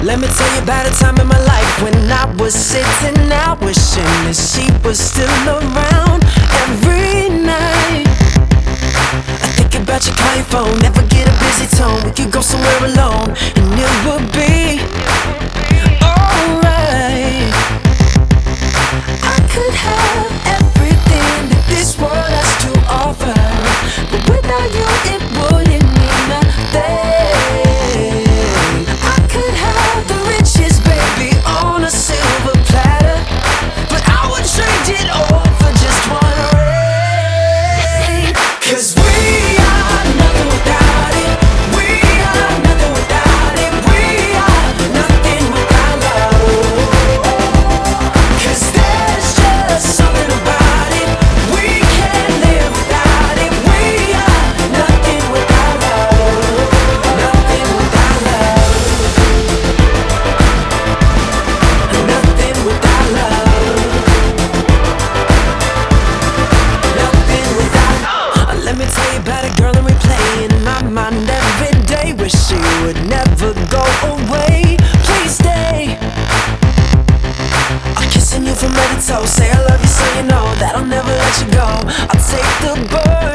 Let me tell you about a time in my life when I was sitting out wishing that she was still around every night. I think about you, call your phone, never get a busy tone. We could go somewhere alone and it would be alright. I could have everything that this world has to offer, but without you it wouldn't mean nothing. I could have the riches, baby, on a silver platter, but I would trade it all for just one ring. 'Cause we are nothing without it. We are nothing without it. We are nothing without love. 'Cause there's just something about it. We can't live without it. We are nothing without love. Nothing without love. Nothing without love. Nothing without love. Let me tell you about a girl in replay in my mind every day. Wish she would never go away. Please stay. I'm kissing you from head to toe. Say I love you so you know that I'll never let you go. I'll take the bird